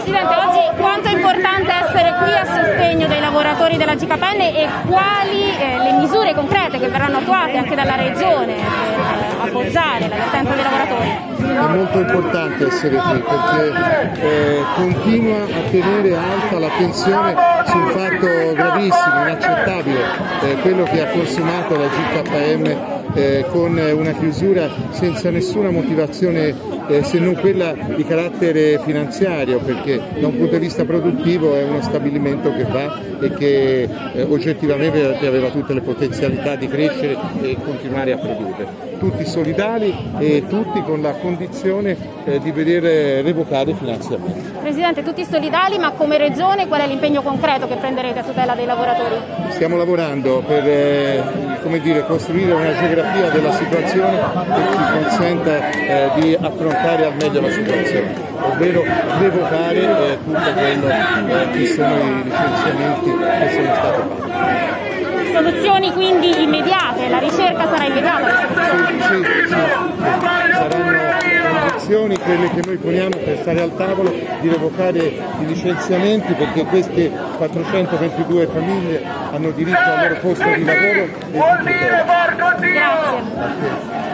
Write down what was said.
Presidente, oggi quanto è importante essere qui a sostegno dei lavoratori della GKN e quali le misure concrete che verranno attuate anche dalla Regione per appoggiare la vertenza dei lavoratori? È molto importante essere qui perché continua a tenere alta l'attenzione su un fatto gravissimo, inaccettabile, quello che ha consumato la GKN con una chiusura senza nessuna motivazione se non quella di carattere finanziario, perché da un punto di vista produttivo è uno stabilimento che va e che oggettivamente aveva tutte le potenzialità di crescere e continuare a produrre. Tutti solidali e tutti con la condizione di vedere revocare i finanziamenti. Presidente, tutti solidali, ma come Regione qual è l'impegno concreto che prenderete a tutela dei lavoratori? Stiamo lavorando per costruire una geografia della situazione che ci consenta di affrontare al meglio la situazione, ovvero revocare tutto quello che sono i licenziamenti che sono stati fatti. Soluzioni quindi immediate, la ricerca sarà immediata? Sì. Saranno condizioni quelle che noi poniamo per stare al tavolo di revocare i licenziamenti, perché queste 422 famiglie hanno diritto al loro posto di lavoro e di tutela. Grazie.